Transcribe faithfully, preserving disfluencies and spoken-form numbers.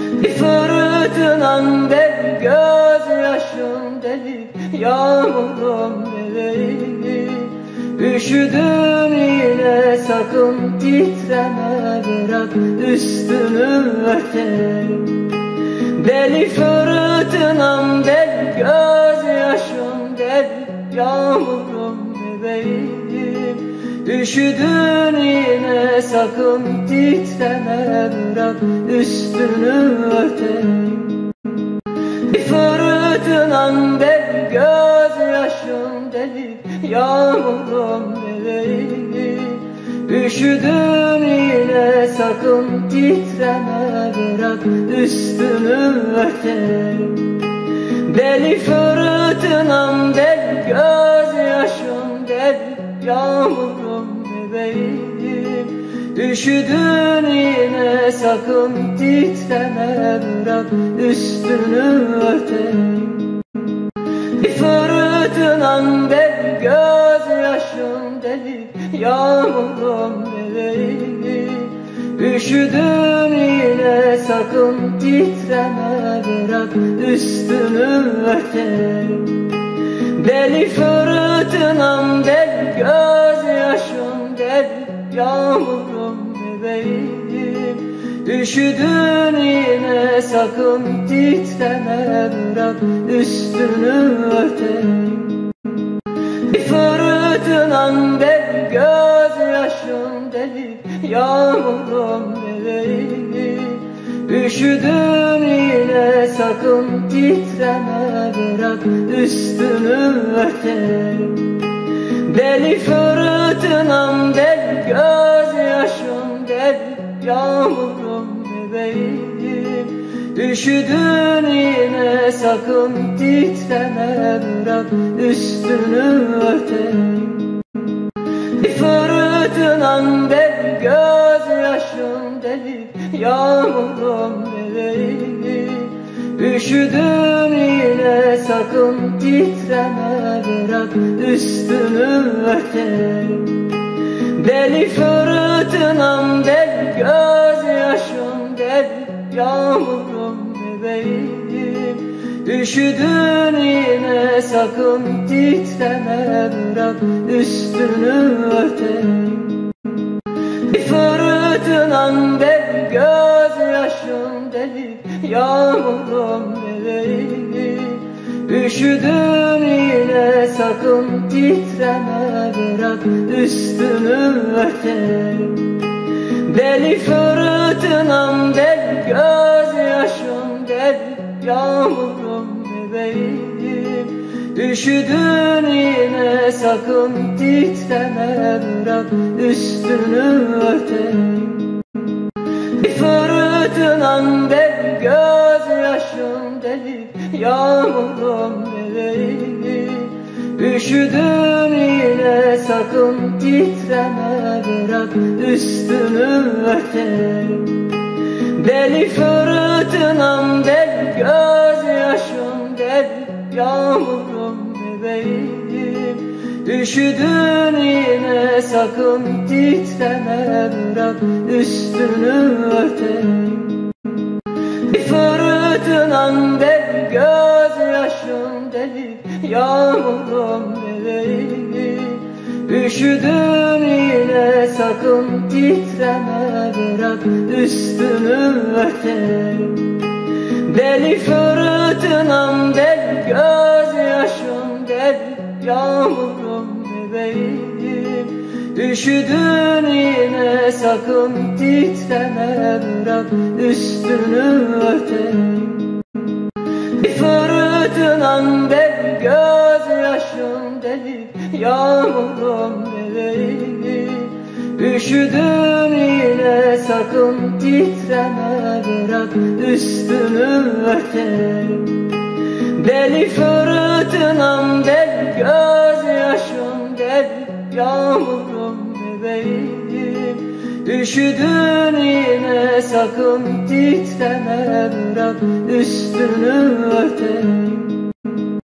Bir fırtınam deli, gözyaşım deli, yağmurum deli. Üşüdüm yine, sakın titreme, bırak üstünü örtelim. Deli fırtınam deli, gözyaşım deli, yağmurum bebeğim. Üşüdün yine, sakın titreme, bırak üstünü örtelim. Bir fırtınam deli, gözyaşım deli, yağmurum bebeğim. Üşüdün yine, sakın titreme, bırak üstünü örtelim. Deli fırtınam deli, gözyaşım deli, yağmurum bebeğim. Üşüdün yine, sakın titreme, bırak üstünü örtelim. Bir fırtınam deli, gözyaşım deli, yağmurum bebeğim. Üşüdün yine, sakın titreme, bırak üstünü örtelim. Deli fırtınam deli, gözyaşım deli, yağmurum bebeğim. Üşüdün yine, sakın titreme, bırak üstünü örtelim. Bir fırtınam deli, gözyaşım deli, yağmurum bebeğim. Üşüdün yine, sakın titreme, bırak üstünü örtelim. Deli fırtınam deli, gözyaşım deli, yağmurum bebeğim. Üşüdün yine, sakın titreme, bırak üstünü örtelim. Bir fırtınam deli, gözyaşım deli, yağmurum bebeğim. Üşüdün yine, sakın titreme, bırak üstünü örtelim. Deli fırtınam deli, gözyaşım deli, yağmurum bebeğim. Üşüdün yine, sakın titreme, bırak üstünü örtelim. Bir fırtınam deli, gözyaşım deli, yağmurum bebeğim. Üşüdün yine, sakın titreme, bırak üstünü örtelim. Deli fırtınam deli, gözyaşım deli, yağmurum bebeğim. Üşüdün yine, sakın titreme, bırak üstünü örtelim. Bir fırtınam deli, gözyaşım deli, yağmurum bebeğim. Üşüdün yine, sakın titreme, bırak üstünü örtelim. Deli fırtınam deli, gözyaşım deli, yağmurum bebeğim. Üşüdün yine, sakın titreme, bırak üstünü örtelim. Bir fırtınam deli, gözyaşım deli, yağmurum bebeğim. Üşüdün yine, sakın titreme, bırak üstünü örtelim. Deli fırtınam deli, gözyaşım deli, yağmurum bebeğim. Üşüdün yine, sakın titreme, bırak üstünü örtelim. Bir fırtınam deli, gözyaşım deli, yağmurum bebeğim. Üşüdün yine, sakın titreme, bırak üstünü örtelim. Deli fırtınam deli, gözyaşım deli, yağmurum bebeğim. Üşüdün yine, sakın titreme, bırak üstünü örtelim.